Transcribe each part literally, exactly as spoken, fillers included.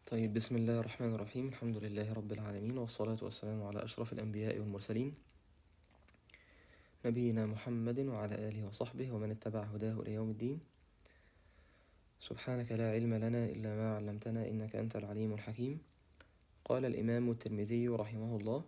طيب، بسم الله الرحمن الرحيم. الحمد لله رب العالمين، والصلاة والسلام على أشرف الأنبياء والمرسلين، نبينا محمد وعلى آله وصحبه ومن اتبع هداه إلى يوم الدين. سبحانك لا علم لنا إلا ما علمتنا، إنك أنت العليم الحكيم. قال الإمام الترمذي رحمه الله: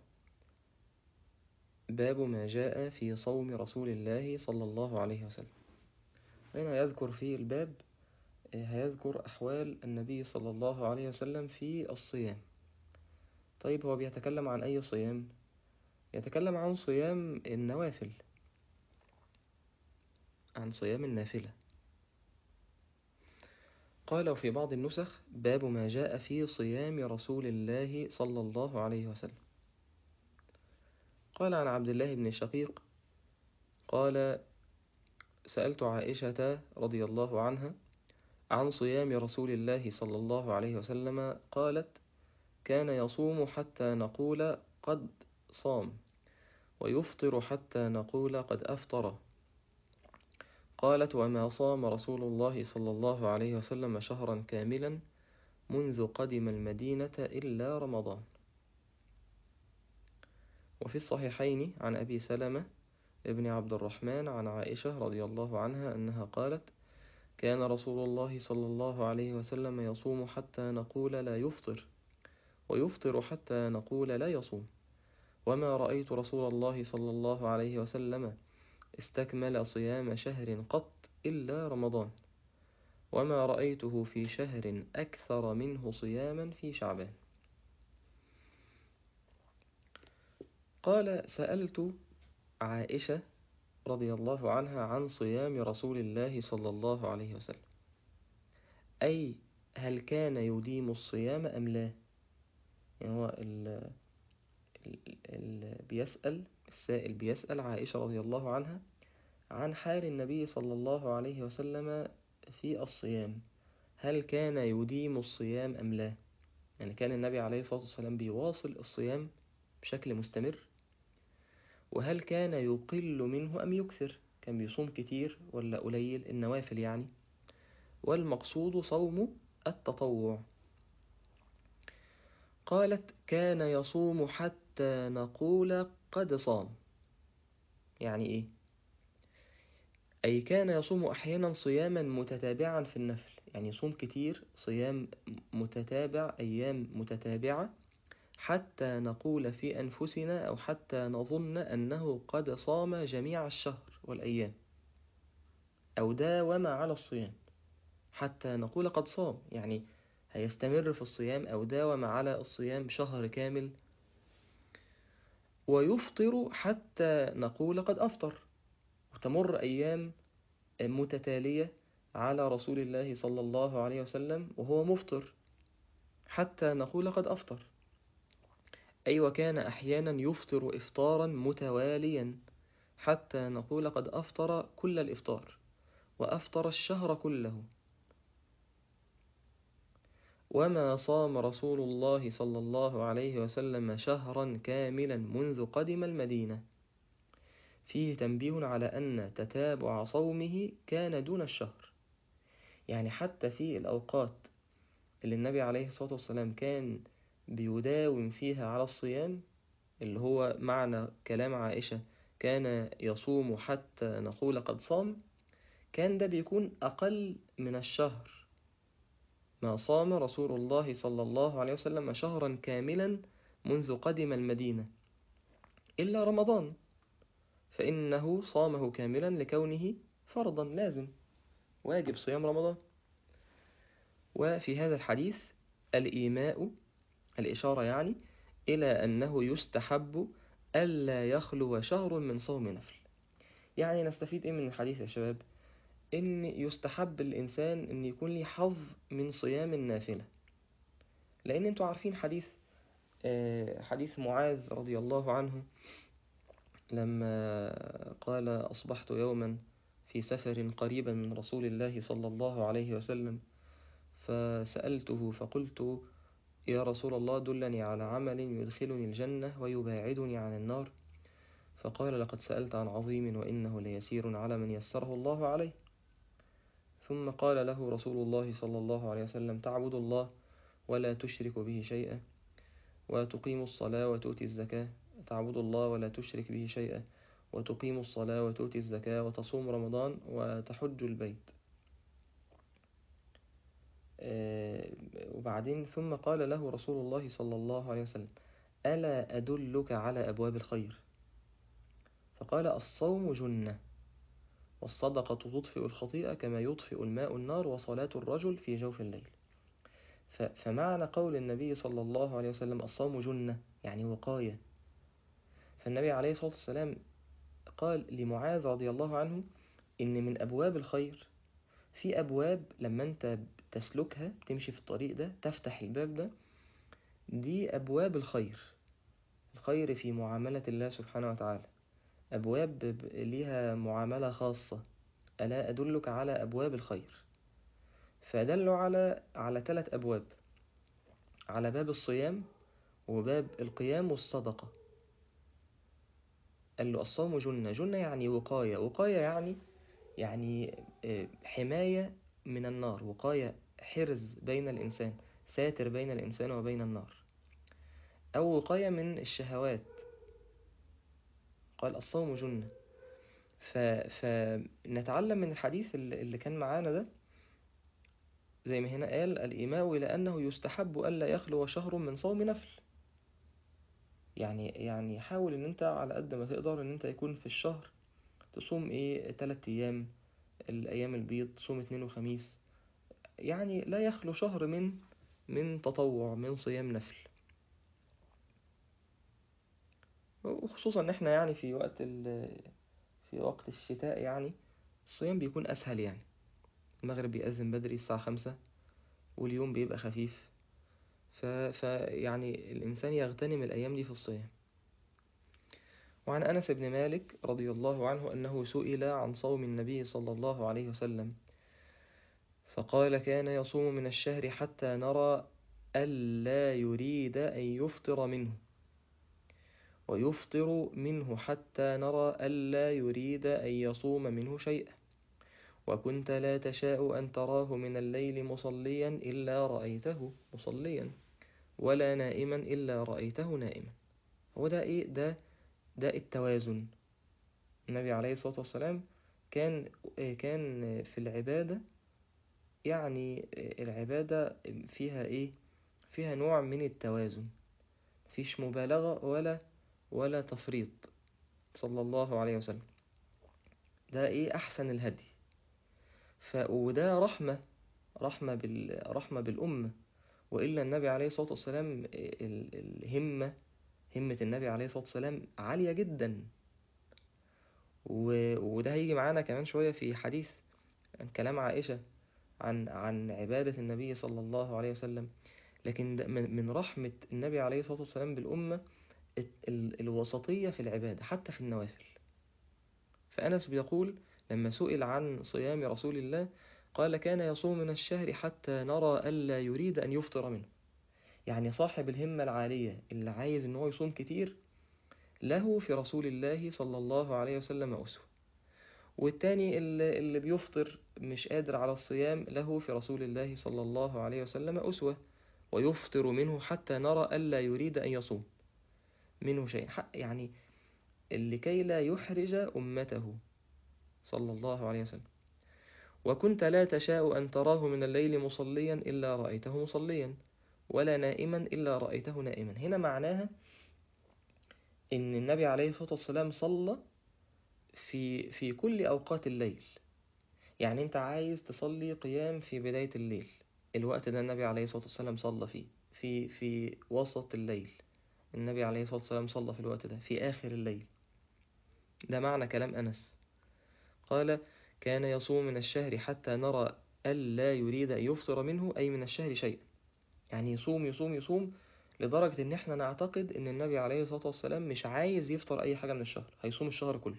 باب ما جاء في صوم رسول الله صلى الله عليه وسلم. هنا يذكر في الباب هيذكر أحوال النبي صلى الله عليه وسلم في الصيام. طيب، هو بيتكلم عن أي صيام؟ يتكلم عن صيام النوافل، عن صيام النافلة. قال في بعض النسخ: باب ما جاء في صيام رسول الله صلى الله عليه وسلم. قال عن عبد الله بن شقيق قال: سألت عائشة رضي الله عنها عن صيام رسول الله صلى الله عليه وسلم، قالت: كان يصوم حتى نقول قد صام، ويفطر حتى نقول قد أفطر. قالت: وما صام رسول الله صلى الله عليه وسلم شهرا كاملا منذ قدم المدينة إلا رمضان. وفي الصحيحين عن أبي سلمة ابن عبد الرحمن عن عائشة رضي الله عنها أنها قالت: كان رسول الله صلى الله عليه وسلم يصوم حتى نقول لا يفطر، ويفطر حتى نقول لا يصوم، وما رأيت رسول الله صلى الله عليه وسلم استكمل صيام شهر قط إلا رمضان، وما رأيته في شهر أكثر منه صياما في شعبان. قال: سألت عائشة رضي الله عنها عن صيام رسول الله صلى الله عليه وسلم، أي هل كان يديم الصيام أم لا؟ يعني هو ال ال ال بيسأل السائل بيسأل عائشة رضي الله عنها عن حال النبي صلى الله عليه وسلم في الصيام، هل كان يديم الصيام أم لا؟ يعني كان النبي عليه الصلاة والسلام بيواصل الصيام بشكل مستمر، وهل كان يقل منه أم يكثر؟ كان بيصوم كتير ولا قليل النوافل يعني؟ والمقصود صوم التطوع. قالت: كان يصوم حتى نقول قد صام. يعني إيه؟ أي كان يصوم أحيانا صياما متتابعا في النفل، يعني يصوم كتير صيام متتابع، أيام متتابعة، حتى نقول في أنفسنا أو حتى نظن أنه قد صام جميع الشهر والأيام، أو داوم على الصيام حتى نقول قد صام، يعني هيستمر في الصيام أو داوم على الصيام شهر كامل. ويفطر حتى نقول قد أفطر، وتمر أيام متتالية على رسول الله صلى الله عليه وسلم وهو مفطر حتى نقول قد أفطر. أي وكان أحيانا يفطر إفطارا متواليا حتى نقول قد أفطر كل الإفطار وأفطر الشهر كله. وما صام رسول الله صلى الله عليه وسلم شهرا كاملا منذ قدم المدينة. فيه تنبيه على أن تتابع صومه كان دون الشهر، يعني حتى في الأوقات اللي النبي عليه الصلاة والسلام كان بيداوم فيها على الصيام، اللي هو معنى كلام عائشة كان يصوم حتى نقول قد صام، كان ده بيكون أقل من الشهر. ما صام رسول الله صلى الله عليه وسلم شهرا كاملا منذ قدم المدينة إلا رمضان، فإنه صامه كاملا لكونه فرضا لازم، واجب صيام رمضان. وفي هذا الحديث الإيماء، الإشارة يعني إلى أنه يستحب ألا يخلو شهر من صوم نفل. يعني نستفيد إيه من الحديث يا شباب؟ إن يستحب الإنسان أن يكون لي حظ من صيام النافلة، لأن أنتوا عارفين حديث حديث معاذ رضي الله عنه لما قال: أصبحت يوما في سفر قريبا من رسول الله صلى الله عليه وسلم، فسألته فقلت: يا رسول الله، دلني على عمل يدخلني الجنة ويباعدني عن النار. فقال: لقد سألت عن عظيم وإنه ليسير على من يسره الله عليه. ثم قال له رسول الله صلى الله عليه وسلم: تعبد الله ولا تشرك به شيئا، وتقيم الصلاة وتؤتي الزكاة، تعبد الله ولا تشرك به شيئا، وتقيم الصلاة وتؤتي الزكاة، وتصوم رمضان، وتحج البيت. وبعدين ثم قال له رسول الله صلى الله عليه وسلم: ألا أدلك على أبواب الخير؟ فقال: الصوم جنة، والصدقة تطفئ الخطيئة كما يطفئ الماء النار، وصلاة الرجل في جوف الليل. فمعنى قول النبي صلى الله عليه وسلم الصوم جنة يعني وقاية. فالنبي عليه الصلاة والسلام قال لمعاذ رضي الله عنه إن من أبواب الخير، في أبواب لما أنت تسلكها تمشي في الطريق ده تفتح الباب ده، دي أبواب الخير. الخير في معاملة الله سبحانه وتعالى، أبواب ليها معاملة خاصة. ألا أدلك على أبواب الخير؟ فدلوا على على ثلاث أبواب، على باب الصيام وباب القيام والصدقة. قال له الصوم جنة، جنة يعني وقاية، وقاية يعني يعني حماية من النار، وقاية حرز بين الإنسان، ساتر بين الإنسان وبين النار، أو وقاية من الشهوات. قال الصوم جنة. فنتعلم من الحديث اللي كان معانا ده، زي ما هنا قال الإيماء إلى أنه يستحب ألا يخلو شهر من صوم نفل. يعني يعني حاول ان انت على قد ما تقدر ان انت يكون في الشهر تصوم ايه تلات ايام، الايام البيض تصوم اثنين وخميس، يعني لا يخلو شهر من من تطوع، من صيام نفل. وخصوصا ان احنا يعني في وقت في وقت الشتاء يعني الصيام بيكون اسهل، يعني المغرب بيأذن بدري الساعة خمسة واليوم بيبقى خفيف، ف... ف يعني الانسان يغتنم الايام دي في الصيام. وعن أنس بن مالك رضي الله عنه أنه سئل عن صوم النبي صلى الله عليه وسلم فقال: كان يصوم من الشهر حتى نرى ألا يريد أن يفطر منه، ويفطر منه حتى نرى ألا يريد أن يصوم منه شيئا، وكنت لا تشاء أن تراه من الليل مصليا إلا رأيته مصليا، ولا نائما إلا رأيته نائما. هو ده إيه ده ده التوازن. النبي عليه الصلاة والسلام كان كان في العبادة، يعني العبادة فيها إيه؟ فيها نوع من التوازن، مفيش مبالغة ولا ولا تفريط صلى الله عليه وسلم. ده إيه أحسن الهدي. ف وده رحمة رحمة بال رحمة بالأمة. وإلا النبي عليه الصلاة والسلام الهمة همة النبي عليه الصلاة والسلام عالية جدا. وده هيجي معانا كمان شوية في حديث عن كلام عائشة عن عن عبادة النبي صلى الله عليه وسلم. لكن من رحمة النبي عليه الصلاة والسلام بالأمة الوسطية في العبادة حتى في النوافل. فأنس بيقول لما سئل عن صيام رسول الله قال: كان يصوم من الشهر حتى نرى ألا يريد أن يفطر منه. يعني صاحب الهمة العالية اللي عايز أنه يصوم كتير له في رسول الله صلى الله عليه وسلم أسوة، والتاني اللي, اللي بيفطر مش قادر على الصيام له في رسول الله صلى الله عليه وسلم أسوة، ويفطر منه حتى نرى ألا يريد أن يصوم منه شيء، يعني لكي لا يحرج أمته صلى الله عليه وسلم. وكنت لا تشاء أن تراه من الليل مصليا إلا رأيته مصليا، ولا نائما إلا رأيته نائما. هنا معناها إن النبي عليه الصلاة والسلام صلى في في كل أوقات الليل. يعني أنت عايز تصلي قيام في بداية الليل، الوقت ده النبي عليه الصلاة والسلام صلى فيه. في في وسط الليل النبي عليه الصلاة والسلام صلى في الوقت ده. في آخر الليل. ده معنى كلام أنس. قال: كان يصوم من الشهر حتى نرى ألا يريد أن يفطر منه، أي من الشهر شيئا. يعني يصوم يصوم يصوم لدرجة إن إحنا نعتقد إن النبي عليه الصلاة والسلام مش عايز يفطر أي حاجة من الشهر، هيصوم الشهر كله.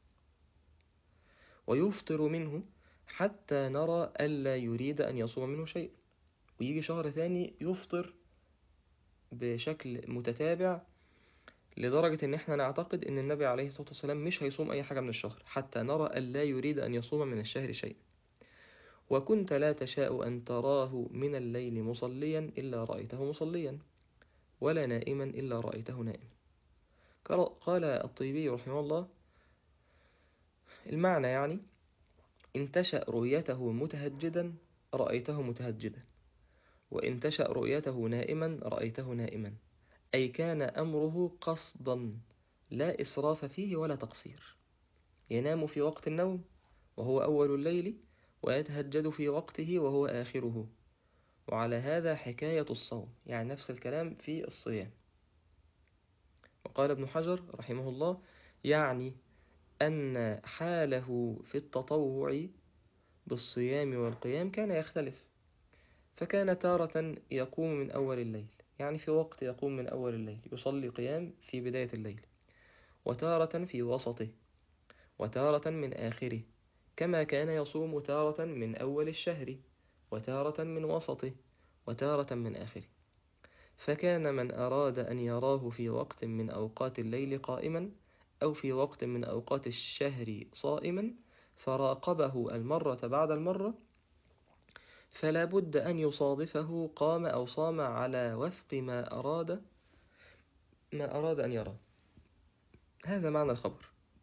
ويفطر منه حتى نرى ألا يريد أن يصوم منه شيء، ويجي شهر ثاني يفطر بشكل متتابع لدرجة إن إحنا نعتقد إن النبي عليه الصلاة والسلام مش هيصوم أي حاجة من الشهر، حتى نرى ألا يريد أن يصوم من الشهر شيء. وكنت لا تشاء أن تراه من الليل مصليا إلا رأيته مصليا، ولا نائما إلا رأيته نائما. قال الطيبي رحمه الله: المعنى يعني إن تشأ رؤيته متهجدا رأيته متهجدا، وإن تشأ رؤيته نائما رأيته نائما، أي كان أمره قصدا لا إسراف فيه ولا تقصير، ينام في وقت النوم وهو أول الليل، ويتهجد في وقته وهو آخره. وعلى هذا حكاية الصوم، يعني نفس الكلام في الصيام. وقال ابن حجر رحمه الله: يعني أن حاله في التطوع بالصيام والقيام كان يختلف، فكان تارة يقوم من أول الليل، يعني في وقت يقوم من أول الليل يصلي قيام في بداية الليل، وتارة في وسطه، وتارة من آخره، كما كان يصوم تارة من أول الشهر، وتارة من وسطه، وتارة من آخره. فكان من أراد أن يراه في وقت من أوقات الليل قائما، أو في وقت من أوقات الشهر صائما، فراقبه المرة بعد المرة، فلا بد أن يصادفه قام أو صام على وفق ما أراد ما أراد أن يراه. هذا معنى الخبر،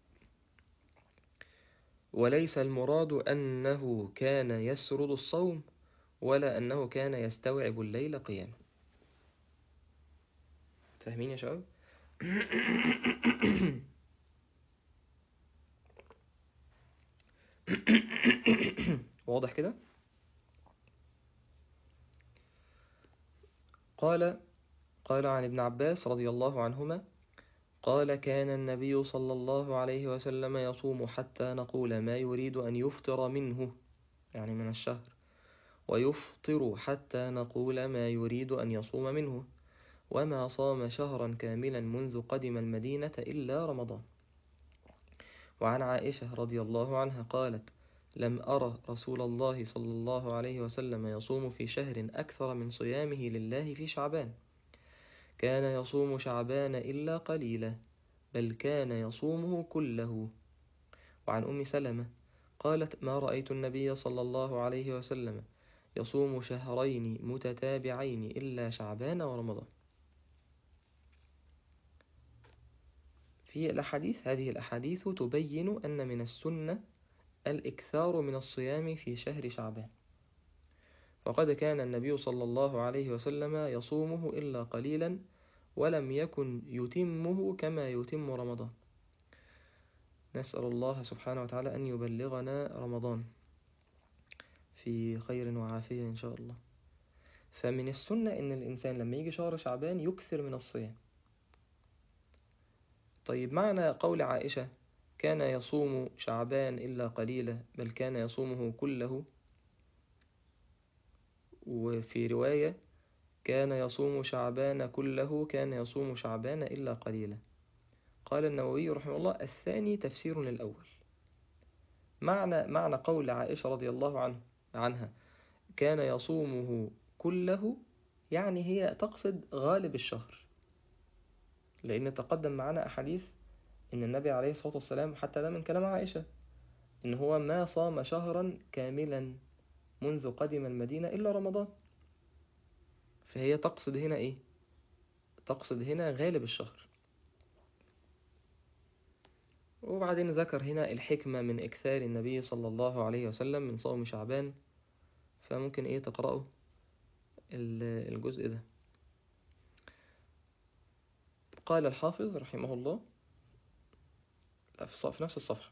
وليس المراد أنه كان يسرد الصوم، ولا أنه كان يستوعب الليل قياما. فاهمين يا شباب؟ واضح كده؟ قال قال عن ابن عباس رضي الله عنهما قال: كان النبي صلى الله عليه وسلم يصوم حتى نقول ما يريد أن يفطر منه، يعني من الشهر، ويفطر حتى نقول ما يريد أن يصوم منه، وما صام شهرا كاملا منذ قدم المدينة إلا رمضان. وعن عائشة رضي الله عنها قالت: لم أرى رسول الله صلى الله عليه وسلم يصوم في شهر أكثر من صيامه لله في شعبان، كان يصوم شعبان إلا قليلا، بل كان يصومه كله. وعن أم سلمة قالت: ما رأيت النبي صلى الله عليه وسلم يصوم شهرين متتابعين إلا شعبان ورمضان. في الأحاديث هذه الأحاديث تبين أن من السنة الإكثار من الصيام في شهر شعبان، وقد كان النبي صلى الله عليه وسلم يصومه إلا قليلا، ولم يكن يتمه كما يتم رمضان. نسأل الله سبحانه وتعالى أن يبلغنا رمضان في خير وعافية إن شاء الله. فمن السنة أن الإنسان لما يجي شهر شعبان يكثر من الصيام. طيب، معنى قول عائشة كان يصوم شعبان إلا قليلا بل كان يصومه كله، وفي رواية كان يصوم شعبان كله كان يصوم شعبان إلا قليلا، قال النووي رحمه الله: الثاني تفسير للأول. معنى معنى قول عائشة رضي الله عنه عنها كان يصومه كله، يعني هي تقصد غالب الشهر، لأن تقدم معنا أحاديث إن النبي عليه الصلاة والسلام، حتى ده من كلام عائشة، إن هو ما صام شهرا كاملا منذ قدم المدينة إلا رمضان. فهي تقصد هنا إيه؟ تقصد هنا غالب الشهر. وبعدين ذكر هنا الحكمة من إكثار النبي صلى الله عليه وسلم من صوم شعبان، فممكن إيه تقرأوا الجزء ده. قال الحافظ رحمه الله في نفس الصفحة: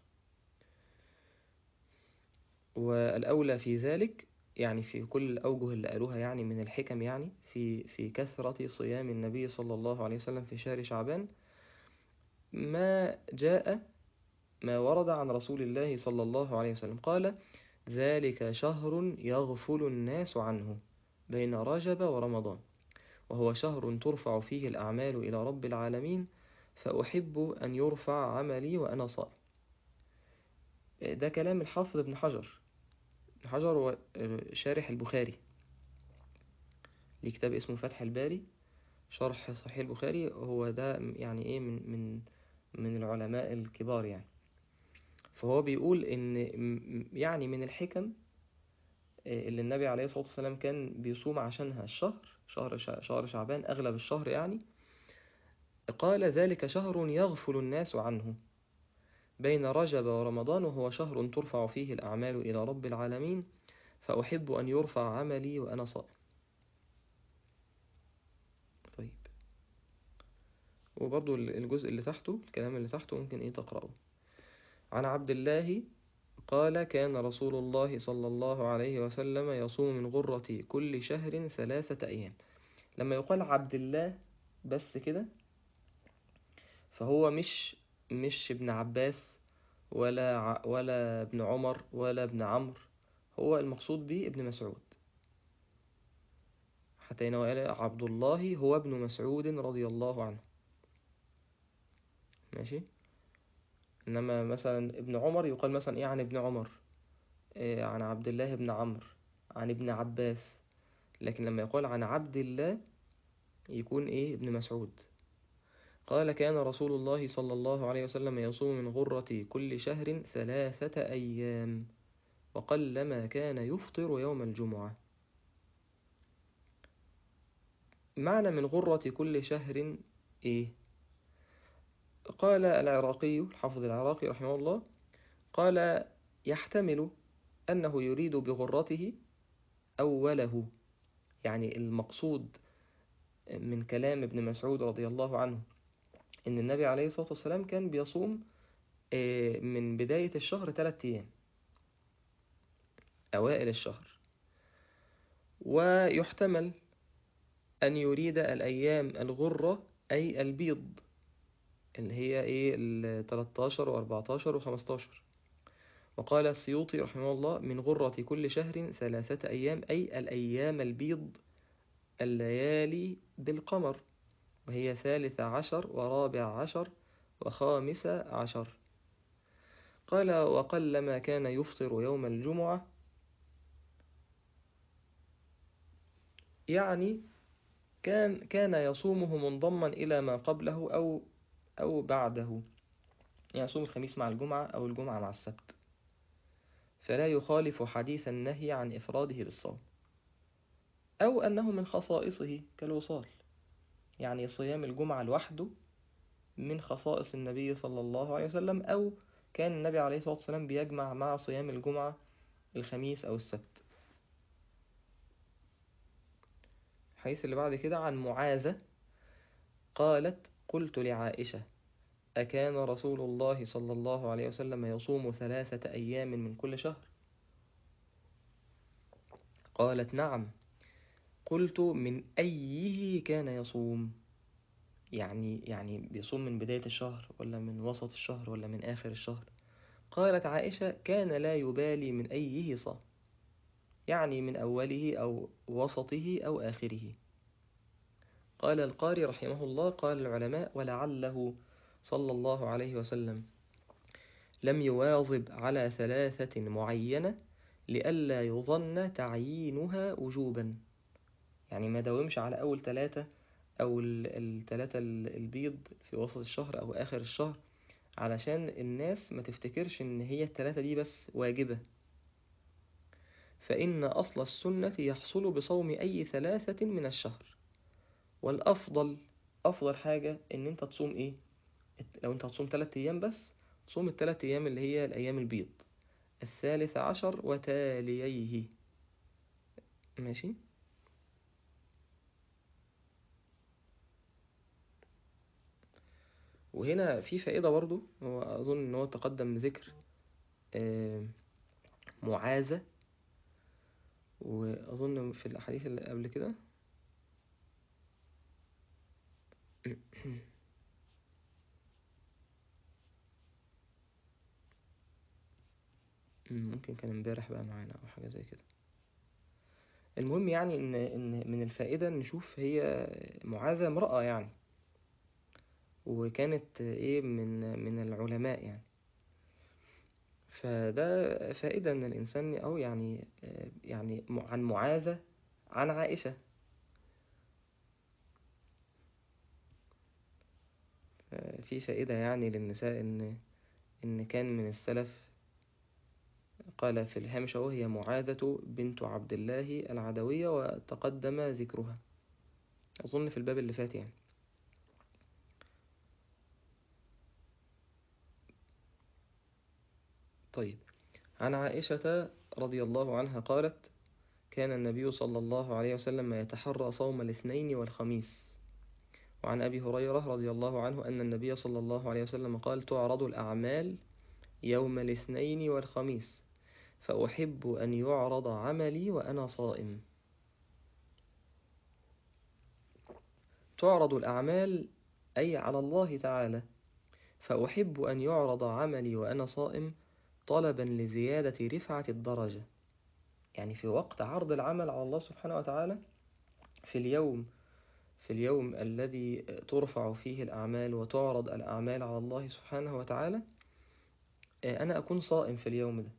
والأولى في ذلك، يعني في كل الأوجه اللي قالوها، يعني من الحكم، يعني في في كثرة صيام النبي صلى الله عليه وسلم في شهر شعبان، ما جاء ما ورد عن رسول الله صلى الله عليه وسلم قال: ذلك شهر يغفل الناس عنه بين رجب ورمضان، وهو شهر ترفع فيه الأعمال إلى رب العالمين، فأحب أن يرفع عملي وأنا صائم. ده كلام الحافظ ابن حجر. ابن حجر هو شارح البخاري، لكتاب اسمه فتح الباري شرح صحيح البخاري. هو ده يعني ايه من من من العلماء الكبار يعني. فهو بيقول ان يعني من الحكم اللي النبي عليه الصلاة والسلام كان بيصوم عشانها الشهر شهر شهر شعبان أغلب الشهر يعني، قال ذلك شهر يغفل الناس عنه بين رجب ورمضان، وهو شهر ترفع فيه الأعمال إلى رب العالمين، فأحب أن يرفع عملي وأنا صائم. طيب، وبرضو الجزء اللي تحته، الكلام اللي تحته ممكن إيه تقرأه. عن عبد الله قال كان رسول الله صلى الله عليه وسلم يصوم من غرة كل شهر ثلاثة أيام. لما يقال عبد الله بس كده، فهو مش مش ابن عباس ولا ع- ولا ابن عمر ولا ابن عمرو، هو المقصود به ابن مسعود. حتى هنا قال عبد الله هو ابن مسعود رضي الله عنه، ماشي. إنما مثلا ابن عمر يقال مثلا إيه عن ابن عمر، إيه عن عبد الله بن عمرو، عن ابن عباس. لكن لما يقال عن عبد الله يكون إيه ابن مسعود. قال كان رسول الله صلى الله عليه وسلم يصوم من غرة كل شهر ثلاثة أيام، وقلما كان يفطر يوم الجمعة. معنى من غرة كل شهر إيه؟ قال العراقي الحافظ العراقي رحمه الله، قال يحتمل أنه يريد بغرته أوله، يعني المقصود من كلام ابن مسعود رضي الله عنه إن النبي عليه الصلاة والسلام كان بيصوم آه، من بداية الشهر ثلاثة أيام أوائل الشهر، ويحتمل أن يريد الأيام الغرة أي البيض اللي هي إيه ال تلتاشر و أربعتاشر و خمستاشر. وقال السيوطي رحمه الله من غرة كل شهر ثلاثة أيام أي الأيام البيض الليالي بالقمر، وهي ثالث عشر ورابع عشر وخامس عشر. قال وقلما كان يفطر يوم الجمعة، يعني كان كان يصومه منضما إلى ما قبله أو أو بعده، يعني يصوم الخميس مع الجمعة أو الجمعة مع السبت، فلا يخالف حديث النهي عن إفراده بالصوم، أو أنه من خصائصه كالوصال، يعني صيام الجمعة لوحده من خصائص النبي صلى الله عليه وسلم، أو كان النبي عليه الصلاة والسلام بيجمع مع صيام الجمعة الخميس أو السبت. الحديث اللي بعد كده عن معاذة قالت قلت لعائشة أكان رسول الله صلى الله عليه وسلم يصوم ثلاثة أيام من كل شهر؟ قالت نعم. قلت من أيه كان يصوم، يعني يعني بيصوم من بداية الشهر ولا من وسط الشهر ولا من آخر الشهر؟ قالت عائشة كان لا يبالي من أيه صام، يعني من أوله أو وسطه أو آخره. قال القاري رحمه الله قال العلماء ولعله صلى الله عليه وسلم لم يواظب على ثلاثة معينة لئلا يظن تعيينها وجوبا، يعني ما داومش على أول ثلاثة أو الثلاثة البيض في وسط الشهر أو آخر الشهر، علشان الناس ما تفتكرش إن هي الثلاثة دي بس واجبة. فإن أصل السنة يحصل بصوم أي ثلاثة من الشهر، والأفضل أفضل حاجة إن أنت تصوم إيه؟ لو أنت هتصوم ثلاثة أيام بس، تصوم الثلاث أيام اللي هي الأيام البيض الثالث عشر وتاليه، ماشي. وهنا في فائدة برضو، هو أظن إن هو تقدم ذكر آه، معاذة، وأظن في الأحاديث اللي قبل كده ممكن كان امبارح بقى معانا أو حاجة زي كده. المهم يعني إن إن من الفائدة نشوف هي معاذة امرأة يعني، وكانت إيه من من العلماء يعني، فده فائدة إن الإنسان أو يعني يعني عن معاذة عن عائشة. في فائدة يعني للنساء إن إن كان من السلف قال في الهامش وهي معاذة بنت عبد الله العدوية، وتقدم ذكرها أظن في الباب اللي فات يعني. طيب، عن عائشة رضي الله عنها قالت: كان النبي صلى الله عليه وسلم يتحرى صوم الاثنين والخميس. وعن أبي هريرة رضي الله عنه أن النبي صلى الله عليه وسلم قال: تعرض الأعمال يوم الاثنين والخميس، فأحب أن يعرض عملي وأنا صائم. تعرض الأعمال أي على الله تعالى، فأحب أن يعرض عملي وأنا صائم، طلبا لزيادة رفعة الدرجة. يعني في وقت عرض العمل على الله سبحانه وتعالى، في اليوم في اليوم الذي ترفع فيه الأعمال وتعرض الأعمال على الله سبحانه وتعالى، أنا أكون صائم في اليوم ده،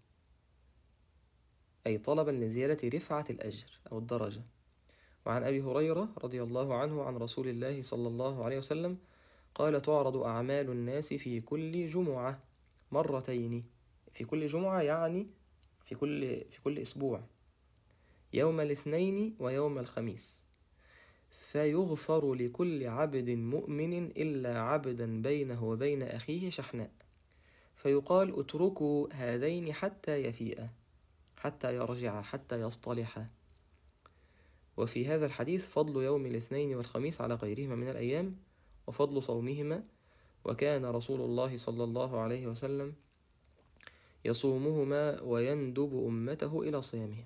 أي طلبا لزيادة رفعة الأجر أو الدرجة. وعن أبي هريرة رضي الله عنه عن رسول الله صلى الله عليه وسلم قال: تعرض أعمال الناس في كل جمعة مرتين. في كل جمعة يعني في كل في كل أسبوع، يوم الاثنين ويوم الخميس، فيغفر لكل عبد مؤمن إلا عبدا بينه وبين أخيه شحناء، فيقال: اتركوا هذين حتى يفيئا، حتى يرجع، حتى يصطلحا. وفي هذا الحديث فضل يوم الاثنين والخميس على غيرهما من الأيام، وفضل صومهما. وكان رسول الله صلى الله عليه وسلم يصومهما ويندب أمته إلى صيامهما.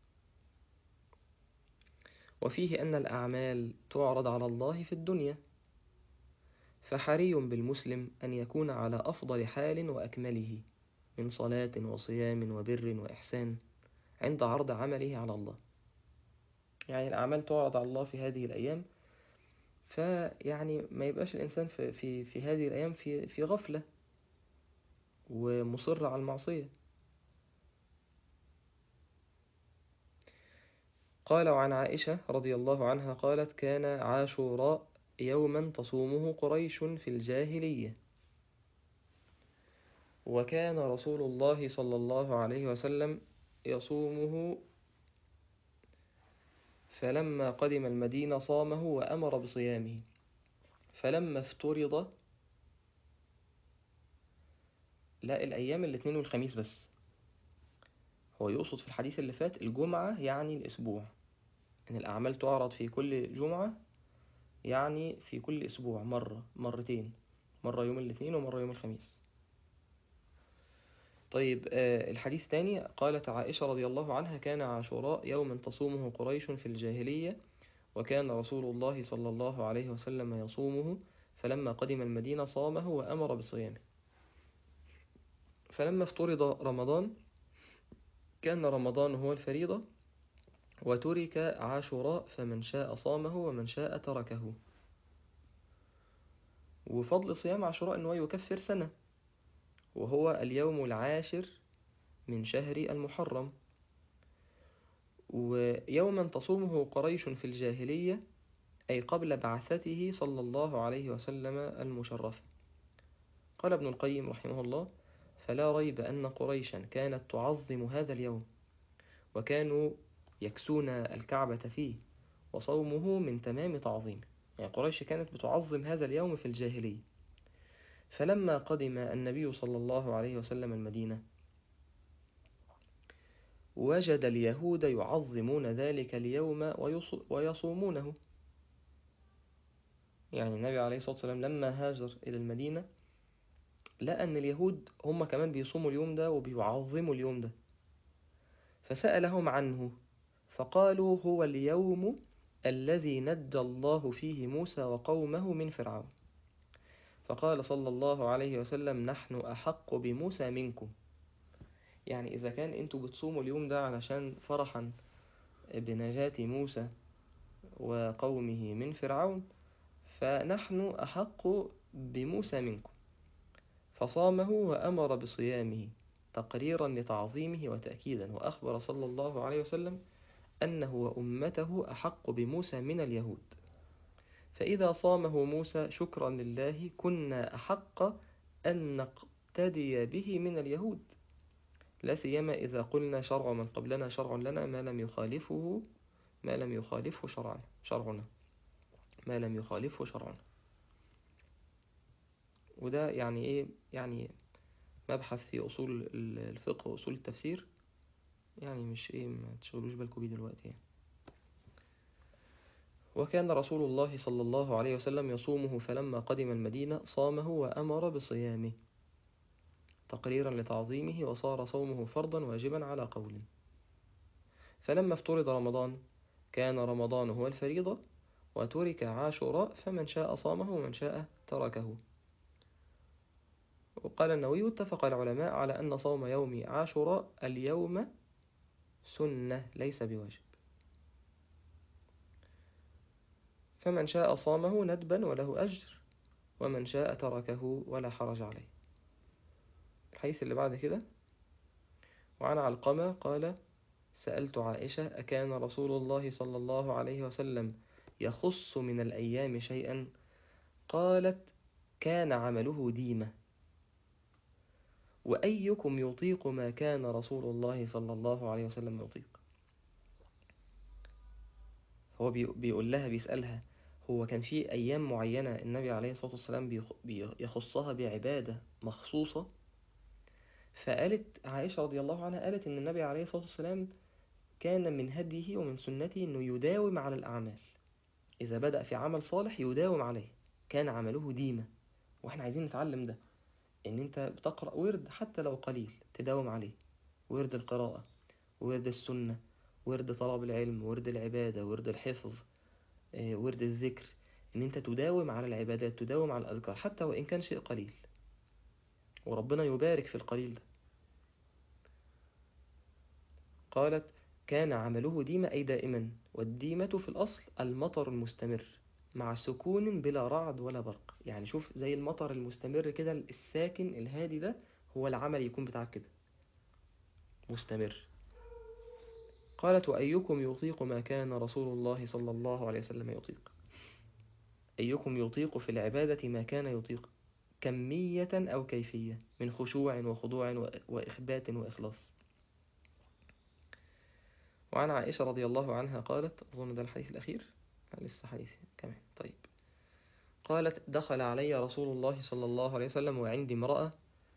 وفيه أن الأعمال تعرض على الله في الدنيا، فحري بالمسلم أن يكون على أفضل حال وأكمله من صلاة وصيام وبر وإحسان عند عرض عمله على الله. يعني الأعمال تعرض على الله في هذه الأيام، فيعني ما يبقاش الإنسان في, في, في هذه الأيام في, في غفلة ومصر على المعصية. قال: وعن عائشة رضي الله عنها قالت: كان عاشوراء يوما تصومه قريش في الجاهلية، وكان رسول الله صلى الله عليه وسلم يصومه، فلما قدم المدينة صامه وأمر بصيامه، فلما افترض، لا الأيام الاثنين والخميس بس، هو يقصد في الحديث اللي فات الجمعة يعني الأسبوع، إن الأعمال تعرض في كل جمعة يعني في كل أسبوع مرة مرتين، مرة يوم الاثنين ومرة يوم الخميس. طيب، آه الحديث الثاني، قالت عائشة رضي الله عنها: كان عاشوراء يوما تصومه قريش في الجاهلية، وكان رسول الله صلى الله عليه وسلم يصومه، فلما قدم المدينة صامه وأمر بصيامه، فلما افترض رمضان كان رمضان هو الفريضة، وترك عاشوراء، فمن شاء صامه ومن شاء تركه. وفضل صيام عاشوراء أنه يكفر سنة، وهو اليوم العاشر من شهر المحرم. ويوما تصومه قريش في الجاهلية أي قبل بعثته صلى الله عليه وسلم المشرف. قال ابن القيم رحمه الله: فلا ريب أن قريشا كانت تعظم هذا اليوم، وكانوا يكسون الكعبة فيه، وصومه من تمام تعظيمه. يعني قريش كانت بتعظم هذا اليوم في الجاهلية. فلما قدم النبي صلى الله عليه وسلم المدينة، وجد اليهود يعظمون ذلك اليوم ويصومونه. يعني النبي عليه الصلاة والسلام لما هاجر إلى المدينة لقى أن اليهود هم كمان بيصوموا اليوم ده وبيعظموا اليوم ده، فسألهم عنه، فقالوا: هو اليوم الذي نجى الله فيه موسى وقومه من فرعون. فقال صلى الله عليه وسلم: نحن أحق بموسى منكم. يعني إذا كان أنتوا بتصوموا اليوم ده علشان فرحا بنجاة موسى وقومه من فرعون، فنحن أحق بموسى منكم. فصامه وأمر بصيامه تقريرا لتعظيمه وتأكيدا، وأخبر صلى الله عليه وسلم أنه وأمته أحق بموسى من اليهود، فإذا صامه موسى شكرا لله كنا أحق أن نقتدي به من اليهود. لا سيما إذا قلنا شرع من قبلنا شرع لنا ما لم يخالفه ما لم يخالفه شرعنا شرعنا ما لم يخالفه شرعنا. وده يعني إيه؟ يعني مبحث في أصول الفقه وأصول التفسير، يعني مش إيه، ما تشغلوش بالكم بيه دلوقتي يعني. وكان رسول الله صلى الله عليه وسلم يصومه، فلما قدم المدينة صامه وأمر بصيامه تقريرا لتعظيمه، وصار صومه فرضا واجبا على قول. فلما افترض رمضان كان رمضان هو الفريضة، وترك عاشوراء، فمن شاء صامه ومن شاء تركه. وقال النووي: اتفق العلماء على أن صوم يوم عاشوراء اليوم سنة ليس بواجب، فمن شاء صامه ندبا وله أجر، ومن شاء تركه ولا حرج عليه. الحديث اللي بعد كده: وعن علقمة قال: سألت عائشة: أكان رسول الله صلى الله عليه وسلم يخص من الأيام شيئا؟ قالت: كان عمله ديمة. وأيكم يطيق ما كان رسول الله صلى الله عليه وسلم يطيق؟ هو بيقول لها، بيسألها هو كان في أيام معينة النبي عليه الصلاة والسلام بيخصها بعبادة مخصوصة؟ فقالت عائشة رضي الله عنها، قالت إن النبي عليه الصلاة والسلام كان من هديه ومن سنته إنه يداوم على الأعمال، إذا بدأ في عمل صالح يداوم عليه، كان عمله ديمة. وإحنا عايزين نتعلم ده، إن أنت بتقرأ ورد حتى لو قليل تداوم عليه، ورد القراءة، ورد السنة، ورد طلب العلم، ورد العبادة، ورد الحفظ، ورد الذكر، إن أنت تداوم على العبادات، تداوم على الأذكار حتى وإن كان شيء قليل، وربنا يبارك في القليل ده. قالت: كان عمله ديمة أي دائما، والديمة في الأصل المطر المستمر مع سكون بلا رعد ولا برق. يعني شوف، زي المطر المستمر كده، الساكن الهادي ده هو العمل يكون بتاعك كده مستمر. قالت: وأيكم يطيق ما كان رسول الله صلى الله عليه وسلم يطيق؟ أيكم يطيق في العبادة ما كان يطيق، كمية أو كيفية، من خشوع وخضوع وإخبات وإخلاص. وعن عائشة رضي الله عنها قالت، أظن ده الحديث الأخير، لسه حديث كمان. طيب، قالت: دخل علي رسول الله صلى الله عليه وسلم وعندي امرأة،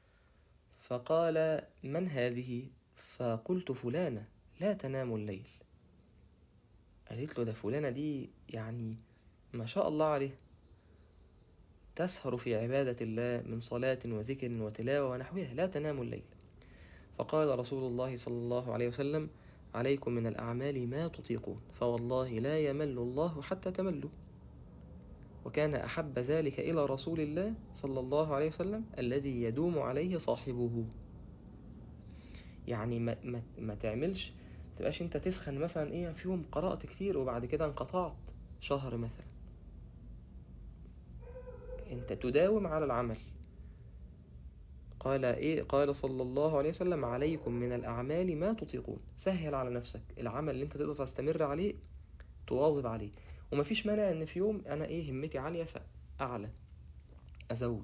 فقال: من هذه؟ فقلت: فلانة لا تنام الليل. قالت له: ده فلانة دي يعني ما شاء الله عليه، تسهر في عبادة الله من صلاة وذكر وتلاوة ونحوها، لا تنام الليل. فقال رسول الله صلى الله عليه وسلم: عليكم من الأعمال ما تطيقون، فوالله لا يمل الله حتى تملوا. وكان أحب ذلك إلى رسول الله صلى الله عليه وسلم الذي يدوم عليه صاحبه. يعني ما, ما, ما تعملش، تبقاش انت تسخن مثلا ايه في يوم قرأت كتير وبعد كده انقطعت شهر مثلا، انت تداوم على العمل. قال ايه؟ قال صلى الله عليه وسلم: عليكم من الأعمال ما تطيقون. سهل على نفسك العمل اللي انت تقدر تستمر عليه، تواظب عليه. ومفيش مانع ان في يوم انا ايه همتي عالية فأعلى أزود.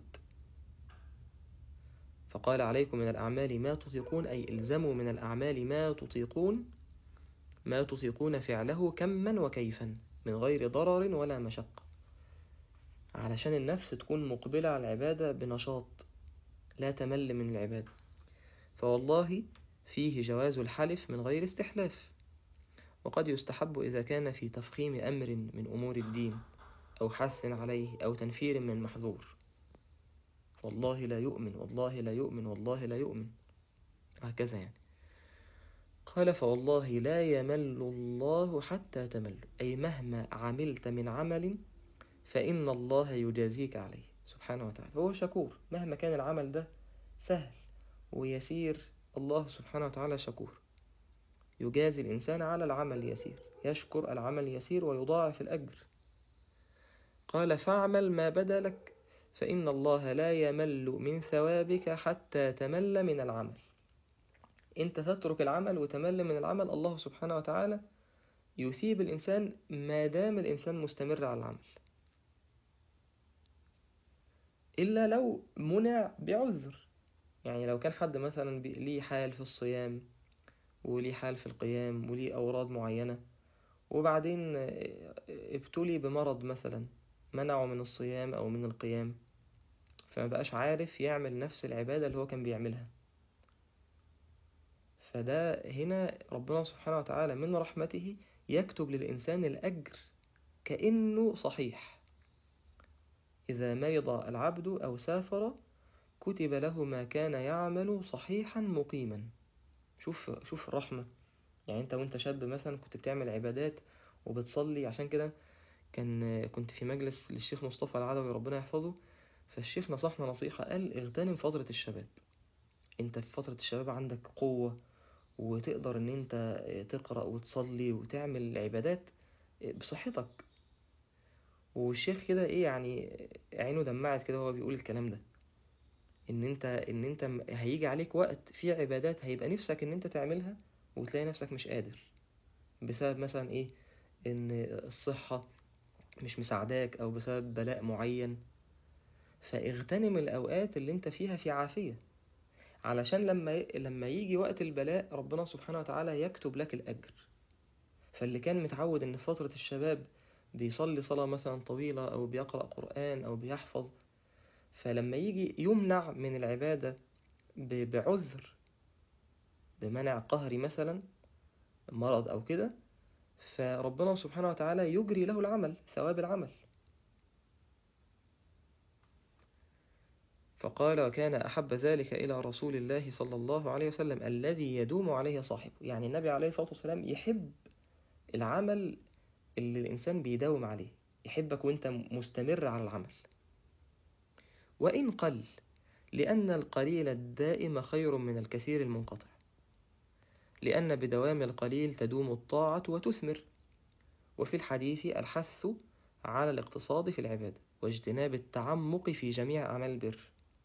فقال: عليكم من الأعمال ما تطيقون، أي الزموا من الأعمال ما تطيقون، ما تطيقون فعله كما وكيفا من غير ضرر ولا مشقة، علشان النفس تكون مقبلة على العبادة بنشاط، لا تمل من العبادة. فوالله فيه جواز الحلف من غير استحلاف، وقد يستحب إذا كان في تفخيم أمر من أمور الدين، أو حث عليه، أو تنفير من محظور. والله لا يؤمن، والله لا يؤمن، والله لا يؤمن، هكذا يعني. قال: فوالله لا يمل الله حتى تمل، أي مهما عملت من عمل فإن الله يجازيك عليه سبحانه وتعالى. هو شكور، مهما كان العمل ده سهل ويسير، الله سبحانه وتعالى شكور، يجازي الإنسان على العمل اليسير، يشكر العمل اليسير ويضاعف الأجر. قال: فاعمل ما بدا لك، فإن الله لا يمل من ثوابك حتى تمل من العمل. انت تترك العمل وتمل من العمل، الله سبحانه وتعالى يثيب الإنسان ما دام الإنسان مستمر على العمل، إلا لو منع بعذر، يعني لو كان حد مثلا بي- ليه حال في الصيام وليه حال في القيام وليه أوراد معينة، وبعدين آه، ابتلي بمرض مثلا منعه من الصيام أو من القيام، فما بقاش عارف يعمل نفس العبادة اللي هو كان بيعملها. فده هنا ربنا سبحانه وتعالى من رحمته يكتب للإنسان الأجر كأنه صحيح. إذا مرض العبد أو سافر كتب له ما كان يعمل صحيحا مقيما. شوف شوف الرحمة. يعني انت وانت شاب مثلا كنت بتعمل عبادات وبتصلي، عشان كده كان كنت في مجلس للشيخ مصطفى العدوي ربنا يحفظه، فالشيخ نصحنا نصيحة، قال اغتنم فترة الشباب. انت في فترة الشباب عندك قوة وتقدر ان انت تقرأ وتصلي وتعمل عبادات بصحتك. والشيخ كده ايه يعني عينه دمعت كده وهو بيقول الكلام ده، ان انت ان انت م- هيجي عليك وقت في عبادات هيبقى نفسك ان انت تعملها وتلاقي نفسك مش قادر، بسبب مثلا ايه، ان الصحة مش مساعداك او بسبب بلاء معين. فاغتنم الاوقات اللي انت فيها في عافية، علشان لما ي... لما يجي وقت البلاء ربنا سبحانه وتعالى يكتب لك الاجر. فاللي كان متعود ان في فترة الشباب بيصلي صلاة مثلا طويلة او بيقرأ قرآن او بيحفظ، فلما يجي يمنع من العبادة ب- بعذر، بمنع قهري مثلا، مرض أو كده، فربنا سبحانه وتعالى يجري له العمل، ثواب العمل. فقال: وكان أحب ذلك إلى رسول الله صلى الله عليه وسلم الذي يدوم عليه صاحبه. يعني النبي عليه الصلاة والسلام يحب العمل اللي الإنسان بيداوم عليه، يحبك وإنت مستمر على العمل وإن قل، لأن القليل الدائم خير من الكثير المنقطع، لأن بدوام القليل تدوم الطاعة وتثمر. وفي الحديث الحث على الاقتصاد في العبادة واجتناب التعمق في جميع أعمال البر.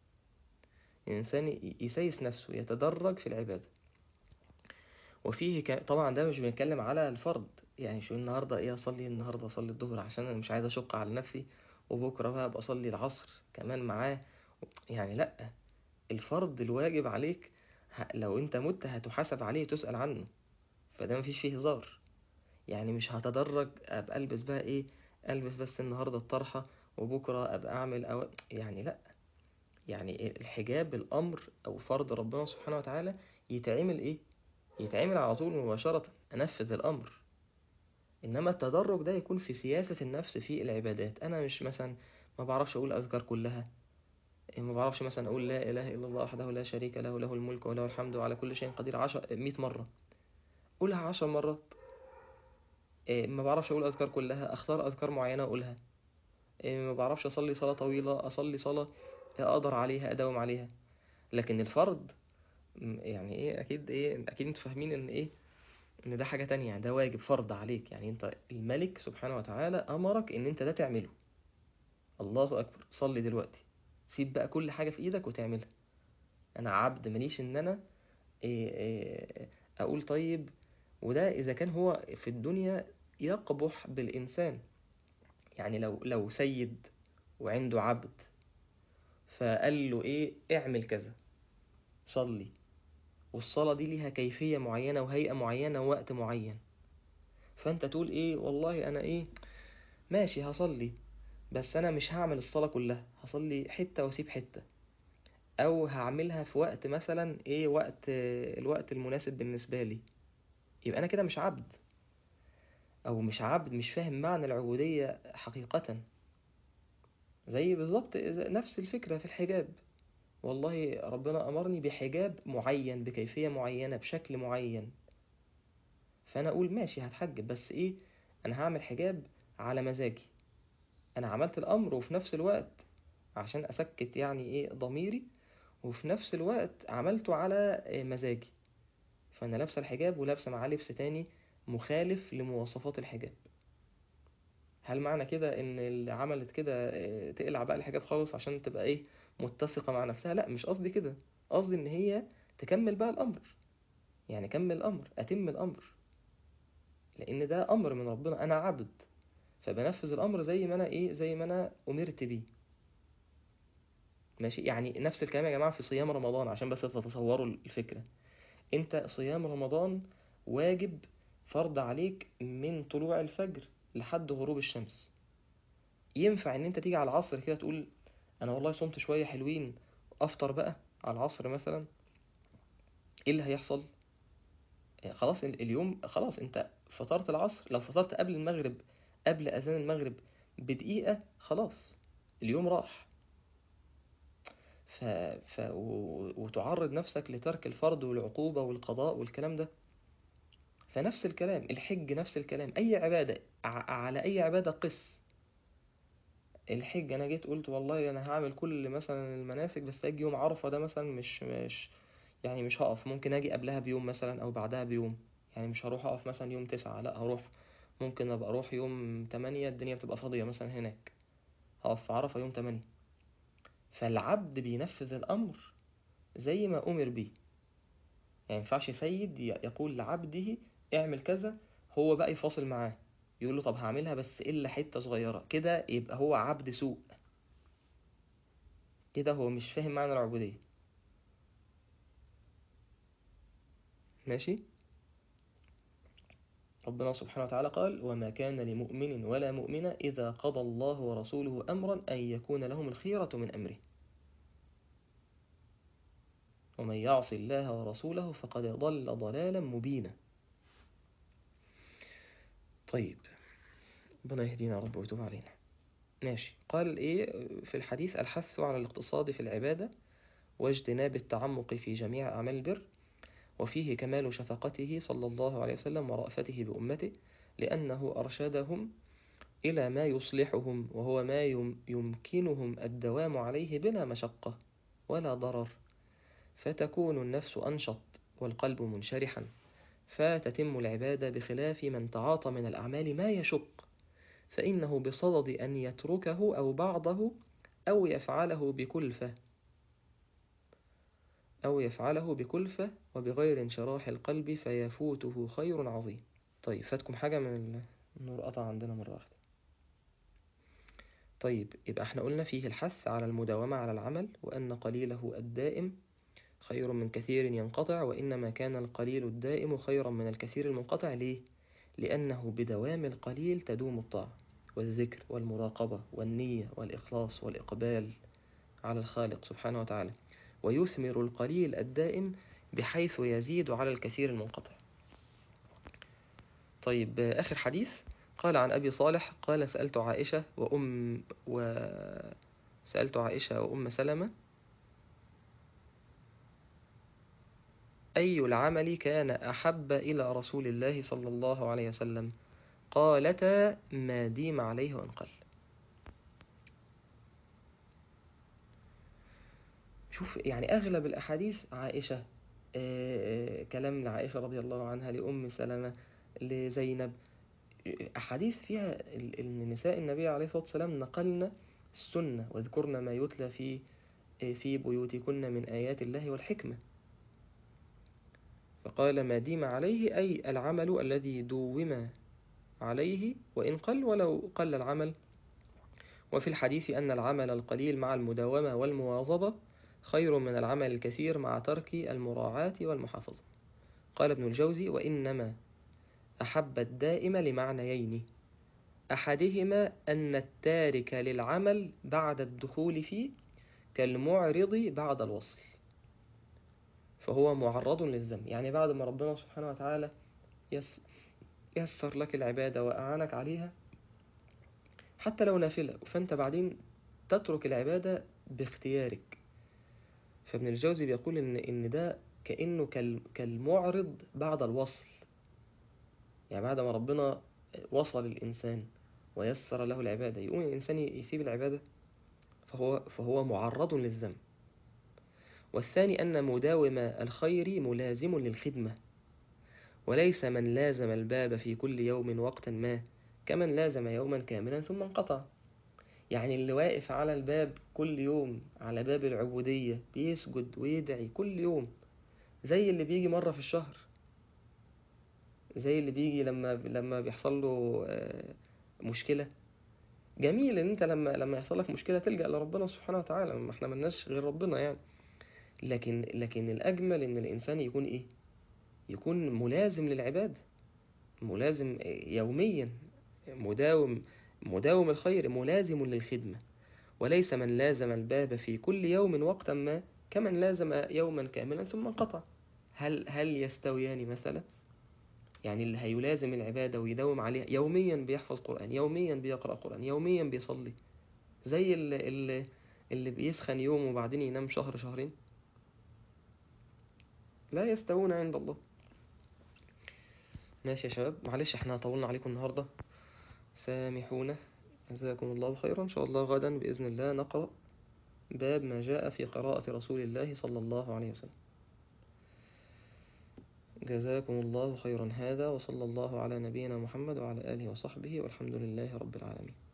الإنسان يسيس نفسه، يتدرج في العبادة. وفيه ك... طبعا ده مش بنتكلم على الفرض، يعني شو النهاردة إيه أصلي، النهاردة أصلي الظهر عشان أنا مش عايز أشق على نفسي، وبكرة بقى أبقى أصلي العصر كمان معاه. يعني لأ، الفرض الواجب عليك ه... لو أنت مت هتحاسب عليه، تسأل عنه، فده مفيش فيه هزار. يعني مش هتدرج ابقى البس بقى ايه، البس بس النهارده الطرحه وبكره ابقى اعمل أو يعني لا. يعني الحجاب الامر او فرض ربنا سبحانه وتعالى يتعمل ايه، يتعمل على طول مباشره، انفذ الامر. انما التدرج ده يكون في سياسه النفس في العبادات. انا مش مثلا ما بعرفش اقول اذكار كلها، ما بعرفش مثلا اقول لا اله الا الله وحده لا شريك له له الملك وله الحمد وعلى كل شيء قدير عشر مئة مره، قولها عشر مرات. إيه، ما بعرفش اقول اذكار كلها، اختار اذكار معينه اقولها. إيه، ما بعرفش اصلي صلاه طويله، اصلي صلاه اقدر عليها، اداوم عليها. لكن الفرض م، يعني ايه، اكيد ايه، اكيد انتوا فاهمين ان ايه، ان ده حاجه تانية، يعني ده واجب فرض عليك. يعني انت الملك سبحانه وتعالى امرك ان انت ده تعمله. الله اكبر، صلي دلوقتي، سيب بقى كل حاجه في ايدك وتعملها. انا عبد ماليش ان انا إيه إيه اقول طيب. وده اذا كان هو في الدنيا يقبح بالانسان. يعني لو لو سيد وعنده عبد فقال له ايه، اعمل كذا، صلي، والصلاة دي ليها كيفية معينة وهيئة معينة ووقت معين، فانت تقول ايه، والله انا ايه، ماشي هصلي، بس انا مش هعمل الصلاة كلها، هصلي حتة واسيب حتة، او هعملها في وقت مثلا ايه، وقت الوقت المناسب بالنسبة لي. يبقى انا كده مش عبد، او مش عبد، مش فاهم معنى العبودية حقيقة. زي بالظبط نفس الفكرة في الحجاب. والله ربنا أمرني بحجاب معين بكيفية معينة بشكل معين، فأنا أقول ماشي هتحجب، بس إيه، أنا هعمل حجاب على مزاجي. أنا عملت الأمر وفي نفس الوقت عشان أسكت يعني إيه ضميري، وفي نفس الوقت عملته على مزاجي. فأنا لابسة الحجاب ولابسة معاه لبس تاني مخالف لمواصفات الحجاب. هل معنى كده إن اللي عملت كده إيه، تقلع بقى الحجاب خالص عشان تبقى إيه، متسقة مع نفسها؟ لا، مش قصدي كده. قصدي إن هي تكمل بقى الأمر، يعني كمل الأمر، أتم الأمر، لأن ده أمر من ربنا، أنا عبد، فبنفذ الأمر زي ما أنا إيه، زي ما أنا أمرت بيه. ماشي، يعني نفس الكلام يا جماعة في صيام رمضان عشان بس تتصوروا الفكرة. انت صيام رمضان واجب فرض عليك من طلوع الفجر لحد غروب الشمس. ينفع ان انت تيجي على العصر كده تقول انا والله صمت شوية حلوين افطر بقى على العصر مثلا؟ ايه اللي هيحصل؟ آه، خلاص ال- اليوم خلاص انت فطرت العصر. لو فطرت قبل المغرب، قبل اذان المغرب بدقيقة، خلاص اليوم راح. ف... ف... و... وتعرض نفسك لترك الفرض والعقوبة والقضاء والكلام ده. فنفس الكلام الحج، نفس الكلام أي عبادة، ع... على أي عبادة قس. الحج أنا جيت قلت والله أنا هعمل كل مثلا المناسك، بس أجي يوم عرفة ده مثلا مش مش يعني مش هقف، ممكن أجي قبلها بيوم مثلا أو بعدها بيوم. يعني مش هروح أقف مثلا يوم تسعة، لأ هروح ممكن أبقى أروح يوم تمانية، الدنيا بتبقى فاضية مثلا هناك، هقف في عرفة يوم تمانية. فالعبد بينفذ الأمر زي ما أمر بيه. يعني ينفعش سيد ي- يقول لعبده اعمل كذا، هو بقى يفاصل معاه يقول له طب هعملها بس إلا حتة صغيرة كده، يبقى هو عبد سوء، كده هو مش فاهم معنى العبودية. ماشي. ربنا سبحانه وتعالى قال وما كان لمؤمن ولا مؤمنة إذا قضى الله ورسوله أمرا أن يكون لهم الخيرة من أمره ومن يعص الله ورسوله فقد ضل ضلالا مبينا. طيب، ربنا يهدينا يا رب ويتوب علينا. ماشي. قال إيه في الحديث؟ الحث على الاقتصاد في العبادة واجتناب التعمق في جميع أعمال البر، وفيه كمال شفقته صلى الله عليه وسلم ورأفته بأمته، لأنه أرشدهم إلى ما يصلحهم وهو ما يم- يمكنهم الدوام عليه بلا مشقة ولا ضرر، فتكون النفس أنشط والقلب منشرحا، فتتم العبادة، بخلاف من تعاطى من الأعمال ما يشق، فإنه بصدد أن يتركه أو بعضه أو يفعله بكلفة أو يفعله بكلفة وبغير انشراح القلب فيفوته خير عظيم. طيب، فاتكم حاجة من ال- النور قطع عندنا مرة واحدة. طيب، يبقى احنا قلنا فيه الحث على المداومة على العمل، وأن قليله الدائم خير من كثير ينقطع، وإنما كان القليل الدائم خيرا من الكثير المنقطع. ليه؟ لأنه بدوام القليل تدوم الطاعة والذكر والمراقبة والنية والإخلاص والإقبال على الخالق سبحانه وتعالى، ويثمر القليل الدائم بحيث يزيد على الكثير المنقطع. طيب، آخر حديث قال عن أبي صالح قال سألت عائشة وأم وسألت عائشة وأم سلمة أي العمل كان أحب إلى رسول الله صلى الله عليه وسلم؟ قالتا ما ديم عليه وإن قل. شوف، يعني أغلب الأحاديث عائشة، آه، آه، كلام لعائشة رضي الله عنها، لأم سلمة، لزينب، أحاديث فيها ال- إن نساء النبي عليه الصلاة والسلام نقلن السنة واذكرن ما يتلى في في بيوتكن من آيات الله والحكمة. فقال ما ديم عليه أي العمل الذي دوم عليه وإن قل، ولو قل العمل. وفي الحديث أن العمل القليل مع المداومة والمواظبة خير من العمل الكثير مع ترك المراعاة والمحافظة. قال ابن الجوزي وإنما أحب الدائم لمعنيين: أحدهما أن التارك للعمل بعد الدخول فيه كالمعرض بعد الوصل، فهو معرض للذنب. يعني بعد ما ربنا سبحانه وتعالى يس يسر لك العبادة وأعانك عليها حتى لو نافلة، فأنت بعدين تترك العبادة باختيارك. فابن الجوزي بيقول إن إن ده كأنه كال- كالمعرض بعد الوصل. يعني بعد ما ربنا وصل الإنسان ويسر له العبادة، يقوم الإنسان يسيب العبادة، فهو فهو معرض للذنب. والثاني أن مداوم الخير ملازم للخدمة، وليس من لازم الباب في كل يوم وقتا ما كمن لازم يوما كاملا ثم انقطع. يعني اللي واقف على الباب كل يوم، على باب العبودية، بيسجد ويدعي كل يوم، زي اللي بيجي مرة في الشهر، زي اللي بيجي لما لما بيحصل له آه، مشكلة جميل ان انت لما لما يحصل لك مشكلة تلجأ لربنا سبحانه وتعالى، ما احنا ملناش غير ربنا يعني. لكن لكن الأجمل ان الإنسان يكون ايه، يكون ملازم للعبادة، ملازم يوميا، مداوم، مداوم الخير، ملازم للخدمة، وليس من لازم الباب في كل يوم وقتا ما كمن لازم يوما كاملا ثم انقطع. هل هل يستويان مثلا؟ يعني اللي هيلازم العبادة ويداوم عليها يوميا، بيحفظ قرآن يوميا، بيقرأ قرآن يوميا، بيصلي، زي اللي, اللي, اللي بيسخن يوم وبعدين ينام شهر شهرين، لا يستوون عند الله. ماشي يا شباب، معلش احنا طولنا عليكم النهاردة، سامحونا، جزاكم الله خيرا. إن شاء الله غدا بإذن الله نقرأ باب ما جاء في قراءة رسول الله صلى الله عليه وسلم. جزاكم الله خيرا. هذا وصلى الله على نبينا محمد وعلى آله وصحبه، والحمد لله رب العالمين.